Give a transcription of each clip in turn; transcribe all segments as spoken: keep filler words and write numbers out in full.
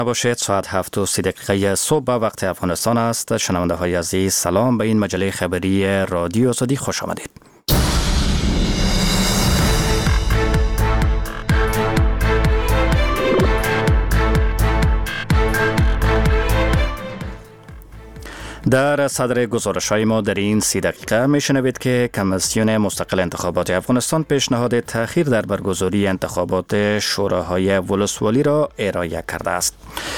باشید. ساعت هفت و سی دقیقه صبح وقت افغانستان است. شنونده های عزیز سلام، به این مجله خبری رادیو آزادی خوش آمدید. در صدر گزارش‌های ما در این سی دقیقه میشنوید که کمیسیون مستقل انتخابات افغانستان پیشنهاد تأخیر در برگزاری انتخابات شوراهای ولسوالی را ارائه کرده است.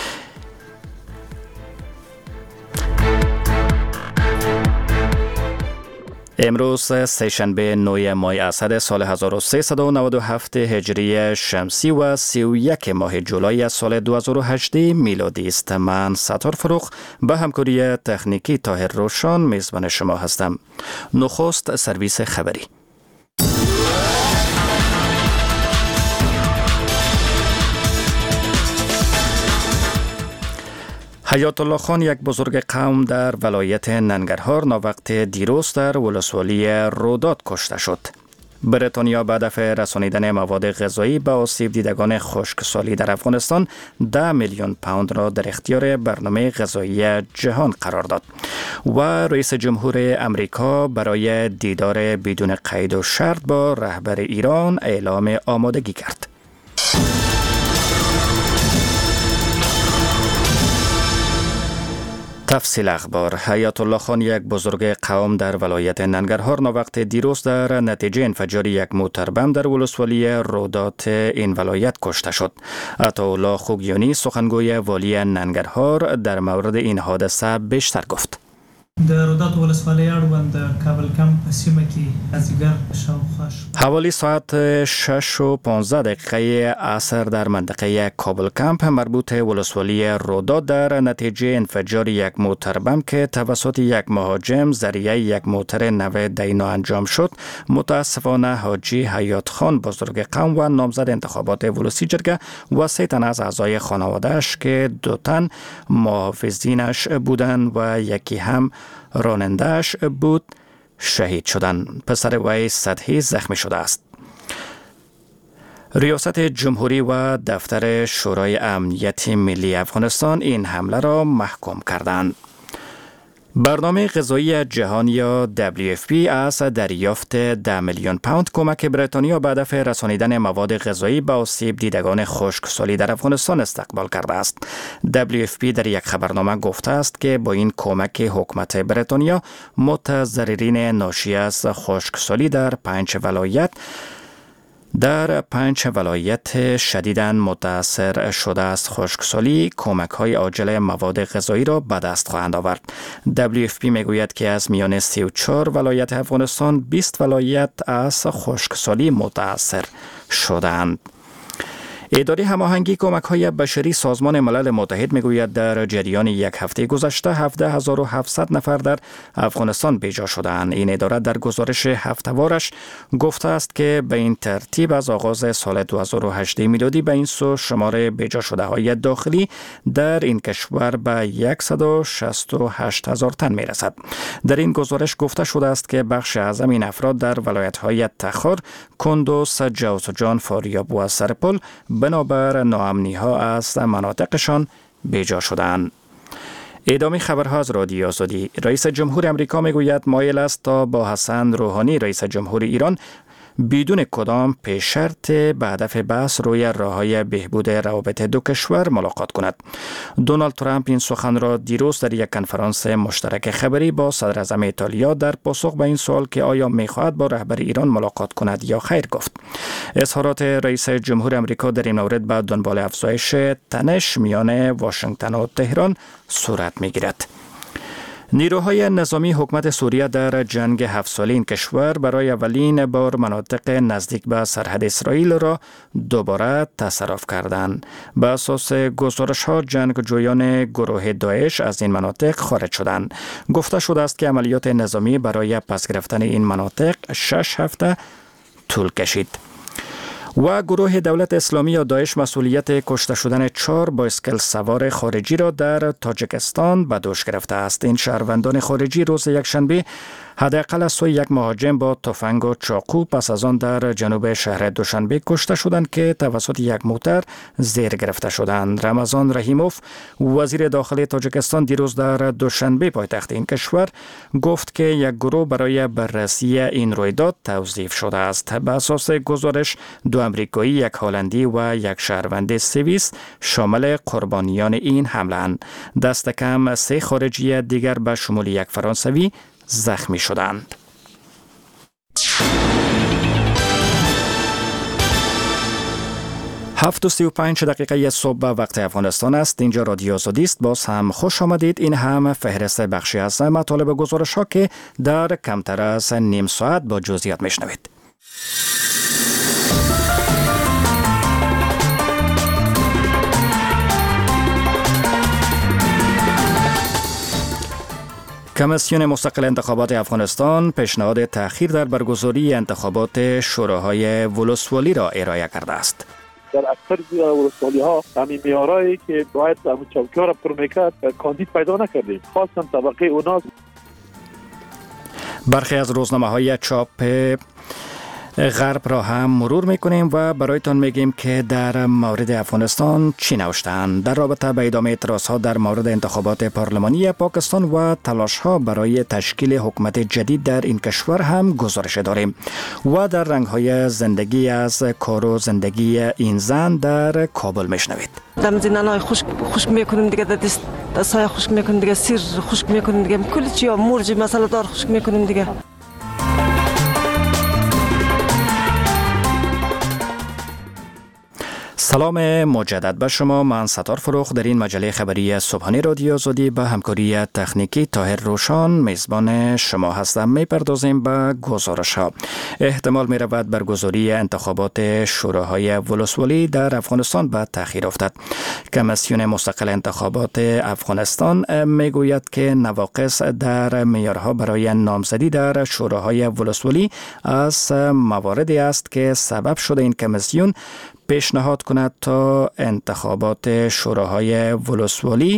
امروز سه‌شنبه نهم ماه اسد سال هزار و سیصد و نود و هفت هجری شمسی و سی و یک ماه جولای سال دو هزار و هجده میلادی است. من ستار فروخ به همکاری تکنیکی طاهر روشان میزبان شما هستم. نخست سرویس خبری. حیات الله خان، یک بزرگ قوم در ولایت ننگرهار، ناوقت دیروز در ولسوالی روداد کشته شد. بریتانیا به هدف رسانیدن مواد غذایی به آسیب دیدگان خشکسالی در افغانستان ده میلیون پوند را در اختیار برنامه غذایی جهان قرار داد و رئیس جمهور امریکا برای دیدار بدون قید و شرط با رهبر ایران اعلام آمادگی کرد. تفصیل اخبار. حیات الله خان، یک بزرگ قوم در ولایت ننگرهار، ناوقت دیروز در نتیجه انفجار یک موتر بم در ولسوالی روداد این ولایت کشته شد. عطاالله خوگیانی، سخنگوی والی ننگرهار، در مورد این حادثه بیشتر گفت. د روداد ولسوالۍ اړوند د کابل کمپ په سیمه کې مازدیګر شاوخوا حوالی ساعت شش و پانزده دقیقه عصر در منطقه کابل کمپ مربوط ولسوالی روداد در نتیجه انفجار یک موتر بم که توسط یک مهاجم ذریعه یک موتر نو دینا انجام شد، متاسفانه حاجی حیات خان، بزرگ قوم و نامزد انتخابات ولسی جرگه، و سه تن از اعضای خانواده‌اش که دو تن محافظینش بودند و یکی هم راننده‌اش بود شهید شدند. پسر وی سطحی زخمی شده است. ریاست جمهوری و دفتر شورای امنیت ملی افغانستان این حمله را محکوم کردند. برنامه غذایی جهان یا دبلیو اف پی از دریافت ده میلیون پوند کمک بریتانیا به هدف رسانیدن مواد غذایی به آسیب دیدگان خشکسالی در افغانستان استقبال کرده است. دبلیو اف پی در یک خبرنامه گفته است که با این کمک حکومت بریتانیا متضررین ناشی از خشکسالی در پنج ولایت در پنج ولایت شدیداً متاثر شده است خشکسالی کمک های عاجل مواد غذایی را به دست خواهند آورد. دبلیو اف پی میگوید که از میان سی و چهار ولایت افغانستان بیست ولایت از خشکسالی متاثر شدند. اداره هماهنگی کمک‌های بشری سازمان ملل متحد میگوید در جریان یک هفته گذشته هفده هزار و هفتصد نفر در افغانستان بیجا شدند. این اداره در گزارش هفته‌وارش گفته است که به این ترتیب از آغاز سال دو هزار و هجده میلادی به این سو شمار بیجا شده های داخلی در این کشور به صد و شصت و هشت هزار تن میرسد. در این گزارش گفته شده است که بخش اعظم این افراد در ولایت‌های تخار، کندوز، جوزجان، فاریاب و سرپل بنابر ناامنی ها از مناطقشان بیجا شدند. ادامه خبرها از رادیو آزادی. رئیس جمهور امریکا میگوید مایل است تا با حسن روحانی رئیس جمهور ایران بدون کدام پیش شرط به هدف بحث روی راه‌های بهبود روابط دو کشور ملاقات کند. دونالد ترامپ این سخن را دیروز در یک کنفرانس مشترک خبری با صدر اعظم ایتالیا در پاسخ به این سوال که آیا می‌خواهد با رهبر ایران ملاقات کند یا خیر گفت. اظهارات رئیس جمهور امریکا در این مورد به دنبال افزایش تنش میان واشنگتن و تهران صورت می‌گیرد. نیروهای نظامی حکومت سوریه در جنگ هفت ساله این کشور برای اولین بار مناطق نزدیک به سرحد اسرائیل را دوباره تصرف کردند. به اساس گزارش ها جنگجویان گروه داعش از این مناطق خارج شدند. گفته شده است که عملیات نظامی برای پس گرفتن این مناطق شش هفته طول کشید. و گروه دولت اسلامی یا داعش مسئولیت کشته شدن چهار بایسکل سوار خارجی را در تاجیکستان به دوش گرفته است. این شهروندان خارجی روز یکشنبه حداقل از سوی یک مهاجم با تفنگ و چاقو پس از آن در جنوب شهر دوشنبه کشته شدند که توسط یک موتر زیر گرفته شدند. رمضان رحیموف وزیر داخلی تاجیکستان دیروز در دوشنبه پایتخت این کشور گفت که یک گروه برای بررسی این رویداد توظیف شده است. به اساس گزارش دو امریکایی، یک هلندی و یک شهروند سوئیس شامل قربانیان این حمله اند. دست کم سه خارجی دیگر به شمول یک فرانسوی زخمی شدند. هفت و سی و پنج دقیقه صبح به وقت افغانستان است. اینجا رادیو آزادی است. باز هم خوش آمدید. این هم فهرست بخشی از مطالب گزارش ها که در کمتر از نیم ساعت با جزئیات میشنوید. کمیسیون مستقل انتخابات افغانستان پیشنهاد تأخیر در برگزاری انتخابات شوراهای ولسوالی را ارائه کرده است. در اکثر ولسوالی ها همین معیارایی که باید همون چوکی‌ها را پر میکرد کاندید پیدا نکردیم، خاصا طبقه اوناس. برخی از روزنامه‌های چاپ غرب را هم مرور میکنیم و برایتان میگیم که در مورد افغانستان چی نوشتند. در رابطه با ادامه اعتراضها در مورد انتخابات پارلمانی پاکستان و تلاشها برای تشکیل حکومت جدید در این کشور هم گزارش داریم. و در رنگهای زندگی از کار و زندگی این زن در کابل میشنوید. دم زنانای خشک خشک میکنیم دیگه، دست دستای خشک میکنیم دیگه، سیر خشک میکنیم دیگه، کلی چیا مرج مساله دار خشک میکنیم دیگه. سلام مجدد به شما. من ستار فروخ در این مجله خبری صبحانه رادیو آزادی به همکاری تکنیکی طاهر روشان میزبان شما هستم. میپردازیم به گزارش ها. احتمال می رود برگزاری انتخابات شوراهای ولسوالی در افغانستان به تأخیر افتد. کمیسیون مستقل انتخابات افغانستان میگوید که نواقص در معیارها برای نامزدی در شوراهای ولسوالی از مواردی است که سبب شده این کمیسیون پیشنهاد کند تا انتخابات شوراهای ولسوالی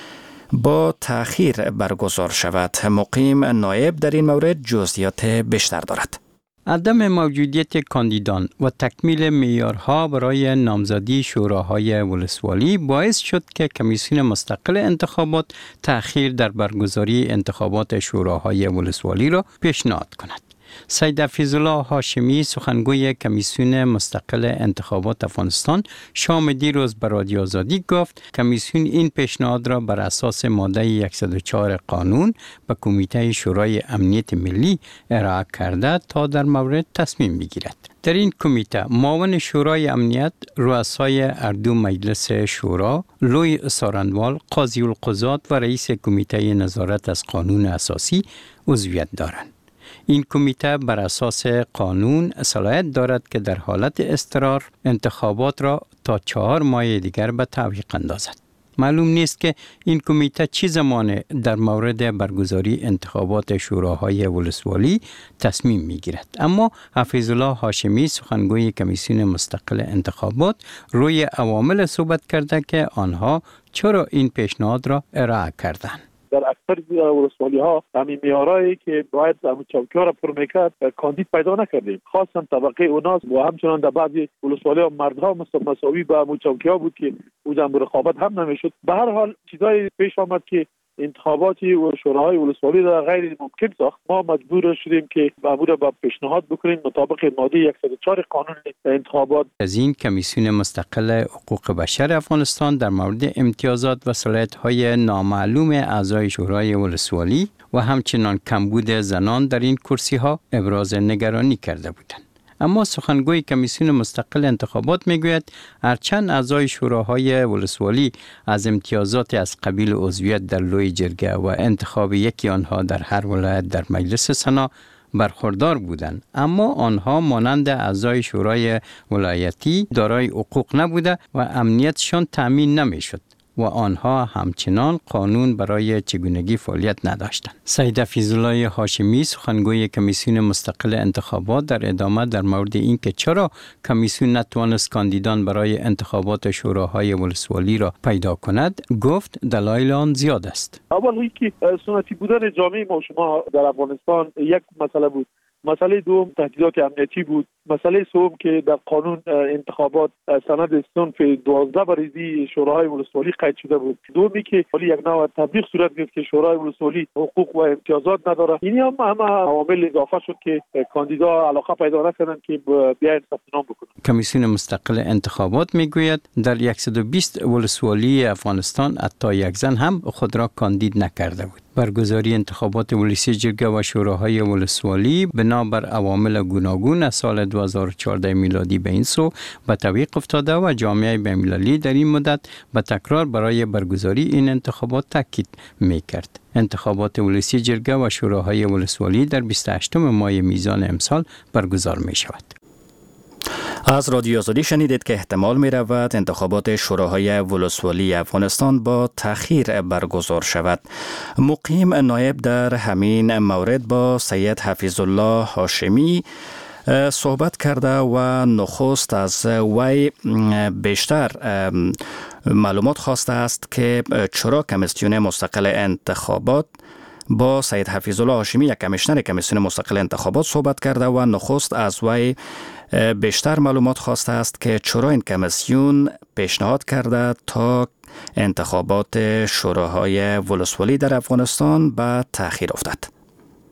با تأخیر برگزار شود. مقیم نایب در این مورد جزئیات بیشتر دارد. عدم موجودیت کاندیدان و تکمیل معیارها برای نامزدی شوراهای ولسوالی باعث شد که کمیسیون مستقل انتخابات تأخیر در برگزاری انتخابات شوراهای ولسوالی را پیشنهاد کند. سید حفیظالله هاشمی سخنگوی کمیسیون مستقل انتخابات افغانستان شام دیروز به رادیو آزادی گفت کمیسیون این پیشنهاد را بر اساس ماده صد و چهار قانون به کمیته شورای امنیت ملی ارائه کرده تا در مورد تصمیم بگیرد. در این کمیته معاون شورای امنیت، رؤسای اردو مجلس شورا، لوی سارندوال، قاضی القضات و رئیس کمیته نظارت از قانون اساسی عضویت دارند. این کمیته بر اساس قانون صلاحیت دارد که در حالت اضطرار انتخابات را تا چهار ماه دیگر به تعویق اندازد. معلوم نیست که این کمیته چه زمان در مورد برگزاری انتخابات شوراهای ولسوالی تصمیم میگیرد. اما حفیظالله هاشمی سخنگوی کمیسیون مستقل انتخابات روی عوامل صحبت کرده که آنها چرا این پیشنهاد را ارائه کردند. در اکثر ولسوالی ها همین معیارایی که باید همون چوکی‌ها را پر میکرد کاندید پیدا نکردیم، خاصا طبقه اوناس و همچنان در بعضی ولسوالی ها مردها مساوی با همون چوکی‌ها بود که اونجا رقابت هم نمیشد. به هر حال چیزایی پیش آمد که انتخاباتی و شوراهای ولسوالی را غیر ممکن ساخت. ما مجبور شدیم که مامور با پیشنهاد بکنیم مطابق ماده صد و چهار قانون انتخابات. از این کمیسیون مستقل حقوق بشر افغانستان در مورد امتیازات و صلاحیت‌های نامعلوم اعضای شورای ولسوالی و همچنان کمبود زنان در این کرسی‌ها ابراز نگرانی کرده بودند. اما سخنگوی کمیسیون مستقل انتخابات میگوید هرچند اعضای شوراهای ولسوالی از امتیازات از قبیل عضویت در لوی جرگه و انتخاب یکی آنها در هر ولایت در مجلس سنا برخوردار بودند، اما آنها مانند اعضای شورای ولایتی دارای حقوق نبوده و امنیتشان تامین نمیشد. و آنها همچنان قانون برای چگونگی فعالیت نداشتند. سید حفیظالله هاشمی سخنگوی کمیسیون مستقل انتخابات در ادامه در مورد اینکه چرا کمیسیون نتوانست کاندیدان برای انتخابات شوراهای ولسوالی را پیدا کند گفت دلایل آن زیاد است. اول اینکه سنتی بودن جامعه ما شما در افغانستان یک مسئله بود. مسئله دوم تهدیدات امنیتی بود. مسئله سوم که در قانون انتخابات سند صنف دوازده بریزی شوراهای ولسوالی قید شده بود. دومی که ولی یک نوع تطبیق صورت گرفت که شورای ولسوالی حقوق و امتیازات نداره. این هم همه عوامل اضافه شد که کاندیدا علاقه پیدا نکردند که بیاین ثبت نام بکنند. کمیسیون مستقل انتخابات میگوید در صد و بیست ولسوالی افغانستان حتی یک زن هم خود را کاندید نکرده بود. برگزاری انتخابات ولسی جرگه و شوراهای ولسوالی بنابر عوامل گوناگون از سال دو هزار و چهارده میلادی به این سو به تعویق افتاده و جامعه بین‌المللی در این مدت به تکرار برای برگزاری این انتخابات تاکید می‌کرد. انتخابات ولسی جرگه و شوراهای ولسوالی در بیست و هشتم ماه میزان امسال برگزار می‌شود. از رادیو آزادی شنیدید که احتمال می رود انتخابات شوراهای ولسوالی افغانستان با تأخیر برگزار شود. مقیم نایب در همین مورد با سید حفیظالله هاشمی صحبت کرده و نخست از وی بیشتر معلومات خواسته است که چرا کمیسیون مستقل انتخابات با سید حفیظالله هاشمی یک کمیشنر کمیسیون مستقل انتخابات صحبت کرده و نخست از وی بیشتر معلومات خواسته است که چرا این کمیسیون پیشنهاد کرده تا انتخابات شوراهای ولسوالی در افغانستان به تأخیر افتد.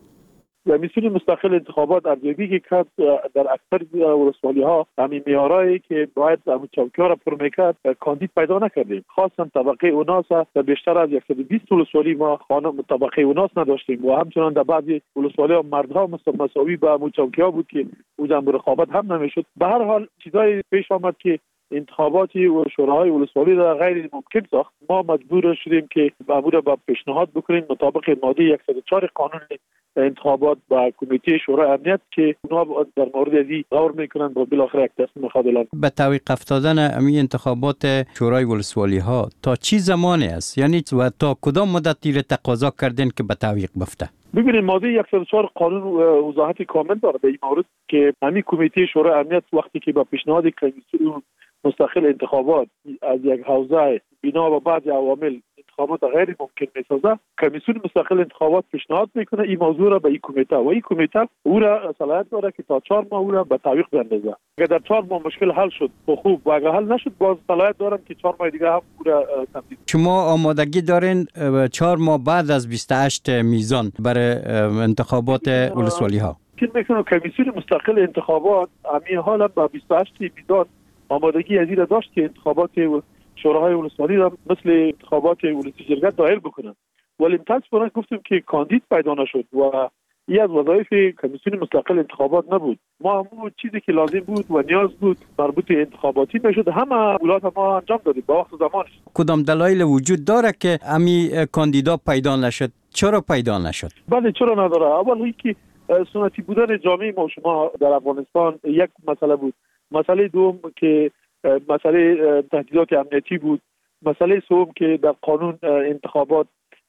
کمیسیون مستقل انتخابات ارزیابی که کرد در اکثر ولسوالی ها همین معیارایی که باید چوکی‌ها را پر میکرد کاندید پیدا نکردیم. خاصا طبقه اوناس در بیشتر از صد و بیست ولسوالی ما خانم طبقه اوناس نداشتیم و همچنان در بعضی ولسوالی ها مردها مساوی با چوکی‌ها بود که اونجا رقابت هم نمیشد. به هر حال چیزای پیش آمد که انتخاباتی و شوراهای ولسوالی را غیر ممکن ساخت. ما مجبور شدیم که مامور با پیشنهاد بکنیم مطابق ماده صد و چهار قانون انتخابات با کمیته شورای امنیت که اونها در مورد ازی غور میکنند و بالاخره یک تصمیم خودلان. به تعویق افتادن امی انتخابات شورای ولسوالی ها تا چی زمانی است؟ یعنی و تا کدام مدتی را تقاضا کردین که به تعویق بفته؟ ببینید ماده صد و چهار قانون وضاحت کامل داره به این مورد که همین کمیته شورای امنیت وقتی که با پیشنهاد کمیسیون مستقل انتخابات از یک حوزه بنا به بعض عوامل انتخابات غیر ممکن میسازه، کمیسیون مستقل انتخابات پیشنهاد میکنه این موضوع را به این کمیته و این کمیته او را صلاحیت داره که تا چهار ماه او را به تعویق بندازه. اگر در چهار ماه مشکل حل شد خوب و اگر حل نشد باز صلاحیت دارن که چهار ماه دیگه هم او را تمدید. شما آمادگی دارین چهار ماه بعد از بیست و هشت میزان برای انتخابات ولسوالی ها؟ که میکنه کمیسیون مستقل انتخابات همین حالا با بیست و هشت میزان آمادگی از این داشت که انتخابات شوراهای ولسوالی را مثل انتخابات ولسی جرگه دایر بکنند. ولی متاسفانه گفتیم که کاندید پیدا نشد و این از وظایف کمیسیون مستقل انتخابات نبود. ما همون چیزی که لازم بود و نیاز بود مربوط انتخاباتی نشد همه ولایات ما انجام دادیم با وقت زمانش. کدام دلایل وجود داره که امی کاندیدا پیدا نشد؟ چرا پیدا نشد؟ بله چرا نداره؟ اول اینکه سنتی بودن جامعه ما شما در افغانستان یک مسئله بود. مسئله دوم که مسئله تهدیدات امنیتی بود. مسئله سوم که در قانون انتخابات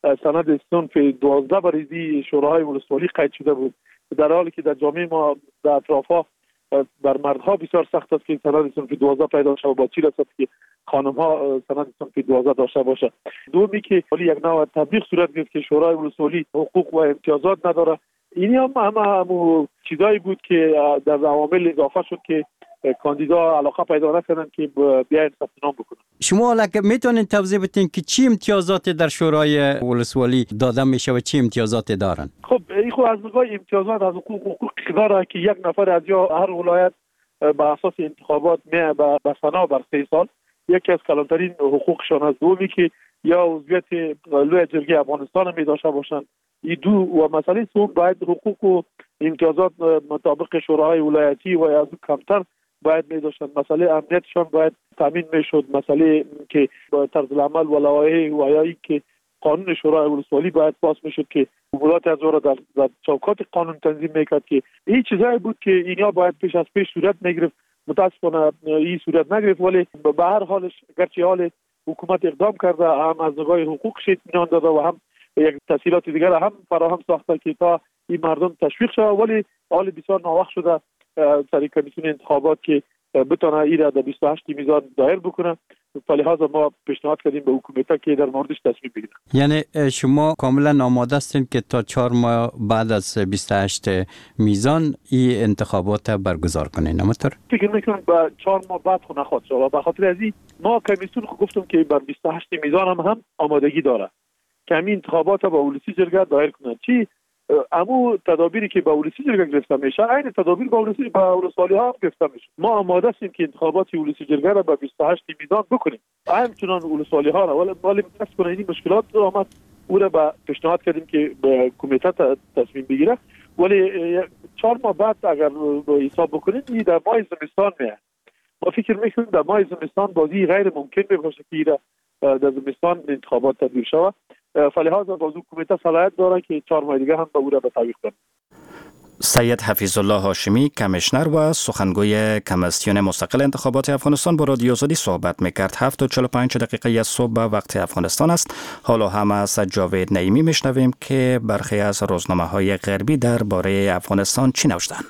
سند صنف دوازده بریزی شوراهای ولسوالی قید شده بود، در حالی که در جامعه ما در اطرافا بر مردها بسیار سخت است که سند صنف دوازده پیدا شود، با چی رسد که خانم‌ها سند صنف دوازده داشته باشه. دومی که ولی یک نوع تطبیق صورت گرفت که شورای ولسوالی حقوق و امتیازات نداره. این هم همه هم چیزایی بود که در عوامل اضافه شد که کاندیدا علاقه پیدا نکردن که بیاین ثبت نام بکنن. شما لکه میتونین توضیح بدین که چی امتیازاتی در شورای ولسوالی داده میشه و چی امتیازاتی دارن؟ خب این خود از نگاه امتیازات از حقوق حقوق داره که یک نفر از یا هر ولایت به اساس انتخابات می به سنا بر سه سال یکی از کلانترین حقوقشان است. دومی که یا عضویت لوی جرگه افغانستان می داشته باشند. این دو و مسئله سوم باید حقوق و امتیازات مطابق شوراهای ولایتی و از کمتر باید می داشتن. مسئله امنیتشان باید تامین می شد. مسئله که طرز العمل و لوایح و یا که قانون شورای ولسوالی باید پاس می شد که ولایت از را در, در چوکات قانون تنظیم می کرد که این چیزایی بود که اینا باید پیش از پیش صورت می گرفت. متاسفانه این صورت نگرفت ولی به هر حالش گرچه حال حکومت اقدام کرده، هم از نگاه حقوقش اطمینان داده و هم یک تسهیلات دیگر هم فراهم ساخته که تا این مردم تشویق شود. ولی حال بسیار ناوقت شده سر کمیسیون انتخابات که بتونه این را در بیست و هشت میزان دایر بکنه. لحاظا ما پیشنهاد کردیم به حکومت که در موردش تصمیم بگیره. یعنی شما کاملا آماده هستین که تا چهار ماه بعد از بیست و هشت میزان این انتخابات برگزار کنین؟ همونطور فکر میکنم با چهار ماه بعد خو نخواد شد و به خاطر از این ما کمیسیون خو گفتم که بر بیست و هشت میزان هم, هم آمادگی داره که همین انتخابات با ولسی جرگه دایر کنه. چی امو تدابیری که با ولسی جرگه گرفته میشه عین تدابیر با ولسی با ولسوالی ها هم گرفته میشه. ما آماده هستیم که انتخابات ولسی جرگه را با بیست و هشت میزان بکنیم، همچنان ولسوالی ها را. ولی ولی بس کنه این مشکلات آمد او را با پیشنهاد کردیم که به کمیته تصمیم بگیره. ولی چهار ماه بعد اگر حساب بکنیم این در ماه زمستان میاد. ما فکر میکنیم در ماه زمستان بازی غیر ممکن باشه که در زمستان انتخابات تدبیر شود. فلهذا باز حکومت صلاحیت داره که چهار ماه دیگه هم به او را به تعویق کنه. سید حفیظ الله هاشمی کمیشنر و سخنگوی کمیسیون مستقل انتخابات افغانستان با رادیو آزادی صحبت میکرد. هفت و چهل و پنج دقیقه از صبح به وقت افغانستان است. حالا هم از جاوید نعیمی میشنویم که برخی از روزنامه های غربی درباره افغانستان چی نوشتند.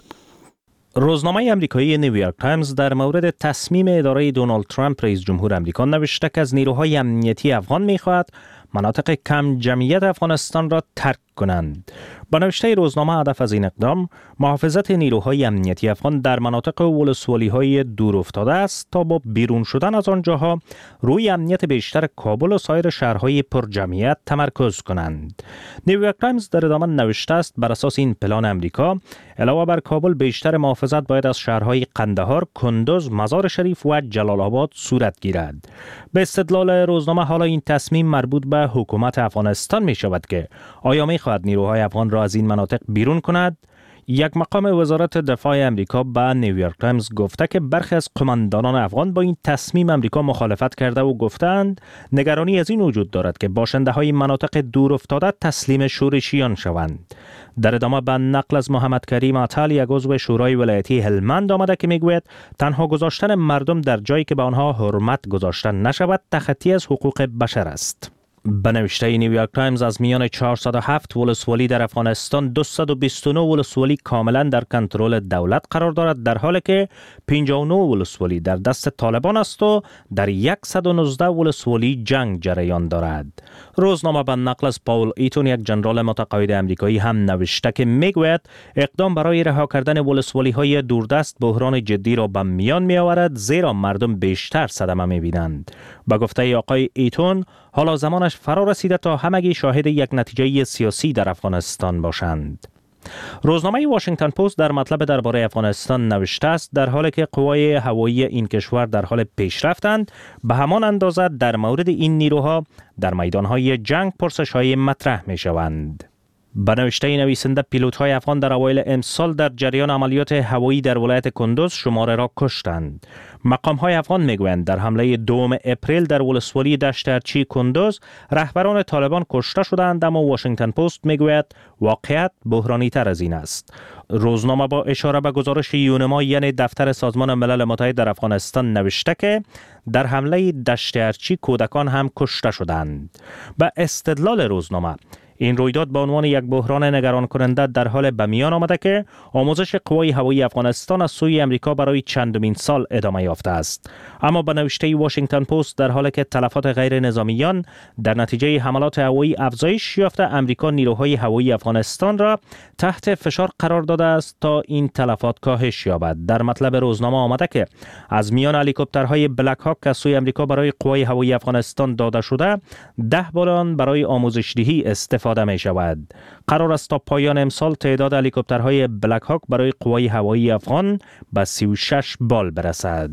روزنامه امریکایی نیویورک تایمز در مورد تصمیم اداره دونالد ترامپ رئیس جمهور امریکا نوشته که از نیروهای امنیتی افغان میخواهد مناطق کم جمعیت افغانستان را ترک کنند. با نوشته روزنامه هدف از این اقدام محافظت نیروهای امنیتی افغان در مناطق ولسوالی‌های دور افتاده است تا با بیرون شدن از آنجاها روی امنیت بیشتر کابل و سایر شهرهای پرجمعیت تمرکز کنند. نیویورک تایمز در ادامه نوشته است بر اساس این پلان امریکا علاوه بر کابل بیشتر محافظت باید از شهرهای قندهار، کندوز، مزار شریف و جلال آباد صورت گیرد. به استدلال روزنامه حالا این تصمیم مربوط به حکومت افغانستان می شود که آیا می خواهد نیروهای افغان را از این مناطق بیرون کند؟ یک مقام وزارت دفاع امریکا به نیویورک تایمز گفته که برخی از قماندانان افغان با این تصمیم امریکا مخالفت کرده و گفتند نگرانی از این وجود دارد که باشنده های مناطق دور افتاده تسلیم شورشیان شوند. در ادامه به نقل از محمد کریم عطال یک عضو شورای ولایتی هلمند آمده که میگوید تنها گذاشتن مردم در جایی که به آنها حرمت گذاشته نشود تخطی از حقوق بشر است. به نوشته نیویورک تایمز از میان چهارصد و هفت ولسوالی در افغانستان دویست و بیست و نه ولسوالی کاملا در کنترل دولت قرار دارد، در حالی که پنجاه و نه ولسوالی در دست طالبان است و در صد و نوزده ولسوالی جنگ جریان دارد. روزنامه به نقل از پاول ایتون یک جنرال متقاعد آمریکایی هم نوشته که میگوید اقدام برای رها کردن ولسوالی های دوردست بحران جدی را به میان می آورد، زیرا مردم بیشتر صدمه می بینند. با گفته آقای ایتون حالا زمانش فرا رسیده تا همگی شاهد یک نتیجه سیاسی در افغانستان باشند. روزنامه واشنگتن پست در مطلب درباره افغانستان نوشته است در حالی که قوای هوایی این کشور در حال پیشرفتند، به همان اندازه در مورد این نیروها در میدانهای جنگ پرسش‌های مطرح می‌شوند. به نوشته نویسنده پیلوت‌های افغان در اوایل امسال در جریان عملیات هوایی در ولایت کندوز شماره را کشتند. مقام‌های افغان میگویند در حمله دوم اپریل در ولسوالی دشت ارچی کندوز رهبران طالبان کشته شدند، اما واشنگتن پست میگوید واقعیت بحرانی تر از این است. روزنامه با اشاره به گزارش یونما یعنی دفتر سازمان ملل متحد در افغانستان نوشته که در حمله دشت ارچی کودکان هم کشته شدند. به استدلال روزنامه این رویداد به عنوان یک بحران نگران کننده در حال به میان آمده که آموزش قوای هوایی افغانستان از سوی امریکا برای چندمین سال ادامه یافته است. اما به نوشته واشنگتن پست در حالی که تلفات غیر نظامیان در نتیجه حملات هوایی افزایش یافته، امریکا نیروهای هوایی افغانستان را تحت فشار قرار داده است تا این تلفات کاهش یابد. در مطلب روزنامه آمده که از میان هلیکوپترهای بلک هاک که از سوی امریکا برای قوای هوایی افغانستان داده شده، ده بالون برای آموزش دهی استفاده می شود. قرار است تا پایان امسال تعداد هلیکوپترهای بلک هاک برای قوای هوایی افغان به سی و شش بال برسد.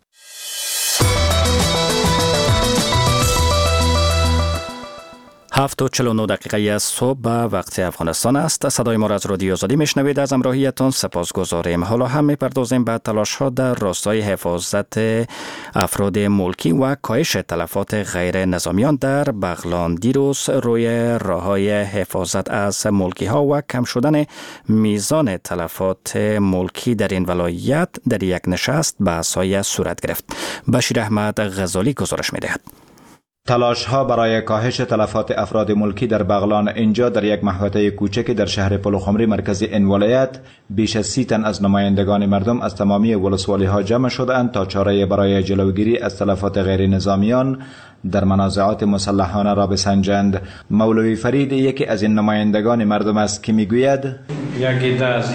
هفت و چهل و نه دقیقه از صبح به وقت افغانستان است. صدای ما را از رادیو آزادی میشنوید. از همراهیتان سپاسگزاریم. حالا هم میپردازیم به تلاش ها در راستای حفاظت افراد ملکی و کاهش تلفات غیر نظامیان در بغلان. دیروز روی راههای حفاظت از ملکی ها و کم شدن میزان تلفات ملکی در این ولایت در یک نشست بحث‌های صورت گرفت. بشیر احمد غزالی گزارش میدهد. تلاش ها برای کاهش تلفات افراد ملکی در بغلان اینجا در یک محوطه کوچکی در شهر پلوخمری مرکز این ولایت بیش از سی تن از نمایندگان مردم از تمامی ولسوالی ها جمع شدند تا چاره برای جلوگیری از تلفات غیر نظامیان در منازعات مسلحانه را بسنجند. مولوی فرید یکی از این نمایندگان مردم است که میگوید یکی از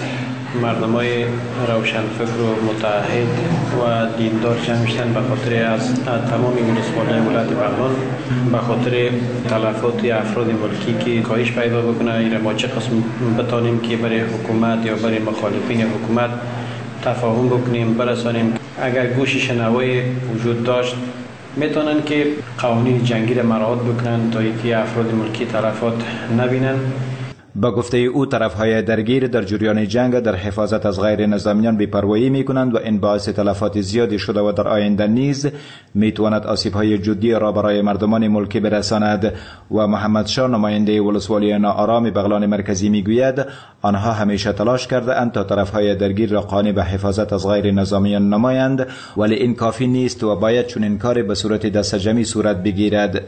مردمای روشنفکر و متحد و دیندار جمع شدن به خاطر از تمام ولسوالی ولایت بغلان به خاطر تلفات افراد ملکی که کاهش پیدا بکنه. این ما چه قسم بتانیم که برای حکومت یا برای مخالفین حکومت تفاهم بکنیم برسانیم. اگر گوش شنوایی وجود داشت میتونن که قوانین جنگی را مراعات بکنن تا اینکه افراد ملکی تلفات نبینن. با گفته او طرفهای درگیر در جریان جنگ در حفاظت از غیر نظامیان بی‌پروایی می‌کنند و این باعث تلفات زیادی شده و در آینده نیز میتواند آسیب‌های جدی را برای مردمان ملکی برساند. و محمد شاه نماینده ولسوالی ناآرام بغلان مرکزی میگوید آنها همیشه تلاش کرده اند تا طرفهای درگیر را قانع به حفاظت از غیر نظامیان نمایند، ولی این کافی نیست و باید چون این کار به صورت دست جمعی صورت بگیرد.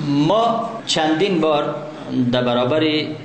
ما چندین بار در برابر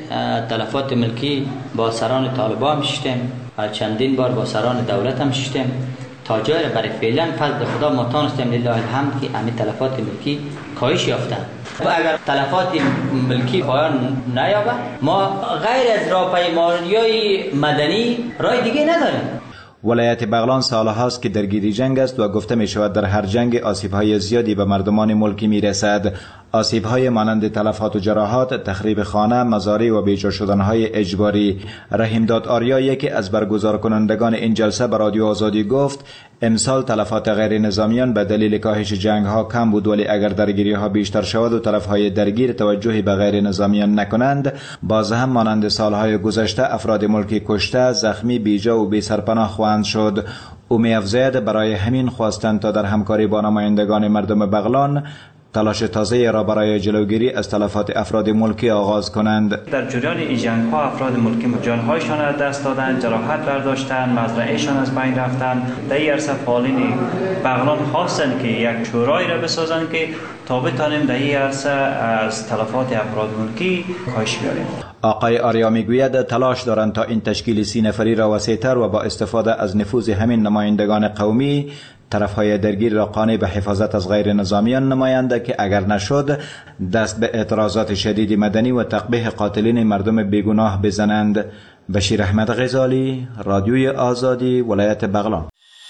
تلفات ملکی با سران طالبان شدیم، چندین بار با سران دولت هم شدیم تا جای را برای فعلا فضل خدا ما تانستیم لله الحمد که همین تلفات ملکی کاهش یافتن. و اگر تلفات ملکی پایان نیابه ما غیر از راهپیمایی مدنی راه دیگه نداریم. ولایت بغلان سالهاست که درگیری جنگ است و گفته می شود در هر جنگ آسیب‌های زیادی به مردمان ملکی می رسد. آسیب‌های مانند تلفات و جراحات، تخریب خانه، مزارع و بیجا شدن‌های اجباری. رحیمداد آریا یکی از برگزار کنندگان این جلسه به رادیو آزادی گفت امسال تلفات غیر نظامیان به دلیل کاهش جنگ‌ها کم بود، ولی اگر درگیری‌ها بیشتر شود و طرف‌های درگیر توجهی به غیر نظامیان نکنند باز هم مانند سال‌های گذشته افراد ملکی کشته، زخمی، بیجا و بی سرپناه خواهند شد. او می‌افزاید برای همین خواستند تا در همکاری با نمایندگان مردم بغلان تلاش تازه را برای جلوگیری از تلفات افراد ملکی آغاز کنند. در جریان این جنگ ها افراد ملکی جانهایشان را دست دادند، جراحت برداشتند، مزرعهشان از بین رفتند. در این عرصه فعالین بغلان خواستند که یک شورای را بسازند که تا بتانیم در این عرصه از تلفات افراد ملکی کاهش بیاریم. آقای آریا میگوید تلاش دارند تا این تشکیل سی نفری را وسیع‌تر و با استفاده از نفوذ همین نمایندگان قومی طرفهای درگیر را قانع به حفاظت از غیر نظامیان نمایند که اگر نشد دست به اعتراضات شدید مدنی و تقبیح قاتلین مردم بیگناه بزنند. بشیر احمد غزالی، رادیوی آزادی، ولایت بغلان.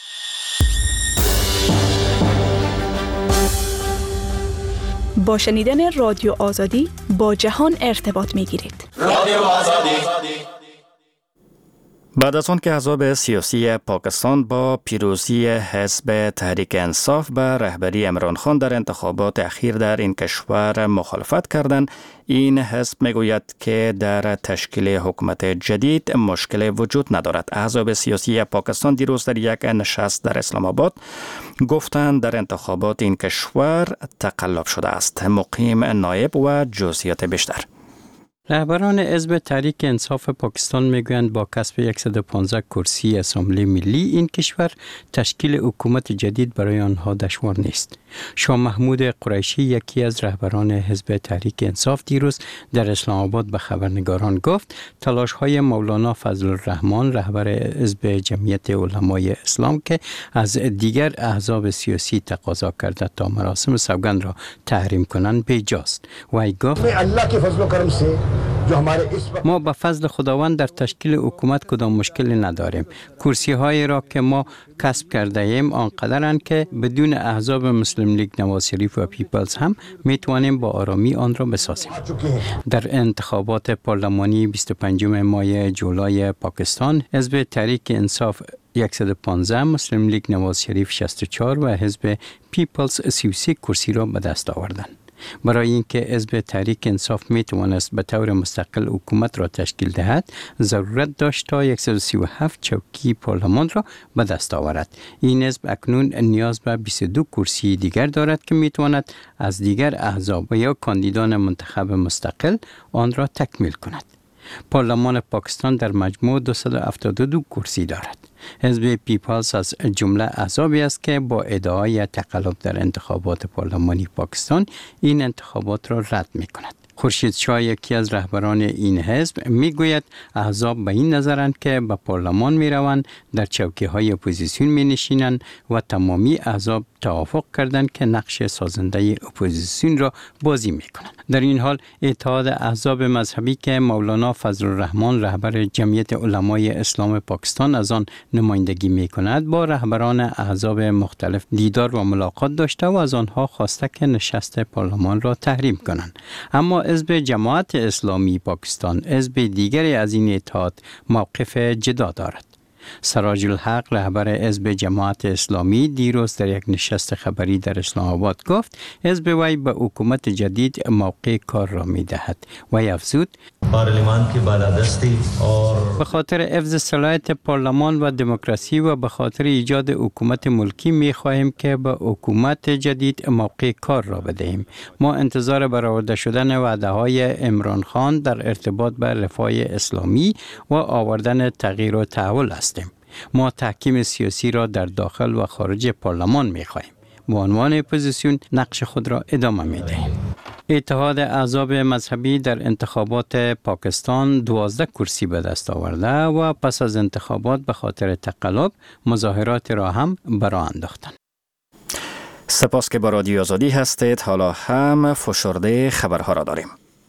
با شنیدن رادیو آزادی با جهان ارتباط می‌گیرید. رادیو آزادی. بعد از آن که احزاب سیاسی پاکستان با پیروزی حزب تحریک انصاف به رهبری عمران خان در انتخابات اخیر در این کشور مخالفت کردند، این حزب میگوید که در تشکیل حکومت جدید مشکل وجود ندارد. احزاب سیاسی پاکستان دیروز در یک نشست در اسلام آباد گفتند در انتخابات این کشور تقلب شده است. مقیم نایب و جزئیات بیشتر. رهبران حزب تحریک انصاف پاکستان میگویند با کسب صد و پانزده کرسی اسامبلی ملی این کشور تشکیل حکومت جدید برای آنها دشوار نیست. شاه محمود قریشی یکی از رهبران حزب تحریک انصاف دیروز در اسلام آباد به خبرنگاران گفت تلاش های مولانا فضل الرحمن رهبر حزب جمعیت علمای اسلام که از دیگر احزاب سیاسی تقاضا کرده تا مراسم سوگند را تحریم کنند بیجاست. وی گفت الله کے فضل و کرم سے ما به فضل خداوند در تشکیل حکومت کدام مشکلی نداریم. کرسی های را که ما کسب کرده ایم آنقدرند که بدون احزاب مسلم لیگ، نواز شریف و پیپلز هم میتوانیم با آرامی آن را بسازیم. در انتخابات پارلمانی بیست و پنجم ماه جولای پاکستان حزب تحریک انصاف صد و پانزده، مسلم لیگ نواز شریف شصت و چهار و حزب پیپلز سی و سه کرسی را به دست آوردند. برای اینکه حزب تحریک انصاف می توانست به طور مستقل حکومت را تشکیل دهد ضرورت داشت تا صد و سی و هفت چوکی پارلمان را به دست آورد. این حزب اکنون نیاز به بیست و دو کرسی دیگر دارد که می تواند از دیگر احزاب یا کاندیدان منتخب مستقل آن را تکمیل کند. پارلمان پاکستان در مجموع دویست و هفتاد و دو کرسی دارد. حزب پیپلز از جمله احزابی است که با ادعای تقلب در انتخابات پارلمانی پاکستان این انتخابات را رد می کند. خورشید شاه یکی از رهبران این حزب میگوید احزاب به این نظرند که به پارلمان می روند، در چوکی‌های های اپوزیسیون می نشینند و تمامی احزاب توافق کردند که نقش سازنده اپوزیسیون را بازی می کنند. در این حال اتحاد احزاب مذهبی که مولانا فضل الرحمن رهبر جمعیت علمای اسلام پاکستان از آن نمایندگی می کند با رهبران احزاب مختلف دیدار و ملاقات داشته و از آنها خواسته که نشست پارلمان را تحریم کنند. اما حزب جماعت اسلامی پاکستان، حزب دیگری از این اتحاد، موقف جدا دارد. سراج الحق رهبر حزب جماعت اسلامی دیروز در یک نشست خبری در اسلام آباد گفت حزب وی به حکومت جدید موقع کار را می دهد. وی افزود پارلمان کی بالادستی اور به خاطر حفظ صلاحیت پارلمان و دموکراسی و به خاطر ایجاد حکومت ملکی می خواهیم که به حکومت جدید موقع کار را بدهیم. ما انتظار برآورده شدن وعده های عمران خان در ارتباط به رفاه اسلامی و آوردن تغییر و تحول است. ما تحکیم سیاسی را در داخل و خارج پارلمان می خواهیم. به عنوان اپوزیسیون نقش خود را ادامه می دهیم. اتحاد احزاب مذهبی در انتخابات پاکستان دوازده کرسی به دست آورده و پس از انتخابات به خاطر تقلب مظاهرات را هم برآ انداختند. سپاس که با رادیو آزادی هستید. حالا هم فشرده خبرها را داریم.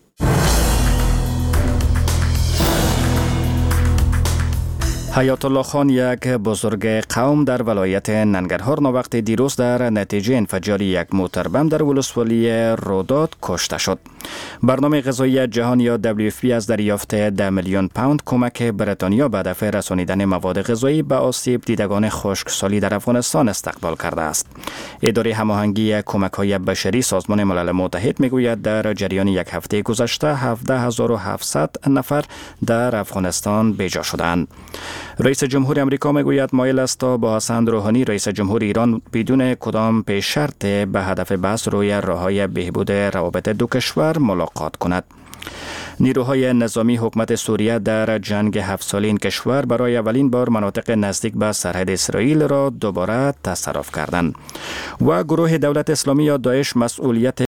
حیات الله خان یک بزرگ قوم در ولایت ننگرهار ناوقت دیروز در نتیجه انفجار یک موتر بم در ولسوالی روداد کشته شد. برنامه غذایی جهان یا دبلیو اف پی از دریافت ده میلیون پوند کمک بریتانیا به هدف رسانیدن مواد غذایی به آسیب دیدگان خشکسالی در افغانستان استقبال کرده است. اداره هماهنگی کمک‌های بشری سازمان ملل متحد میگوید در جریان یک هفته گذشته هفده هزار و هفتصد نفر در افغانستان بیجا شدند. رئیس جمهور امریکا میگوید مایل است تا با حسن روحانی رئیس جمهور ایران بدون کدام پیش شرط به هدف بحث روی راه‌های بهبود روابط دو کشور ملاقات کند. نیروهای نظامی حکومت سوریه در جنگ هفت ساله این کشور برای اولین بار مناطق نزدیک به سرحد اسرائیل را دوباره تصرف کردند و گروه دولت اسلامی یا داعش مسئولیت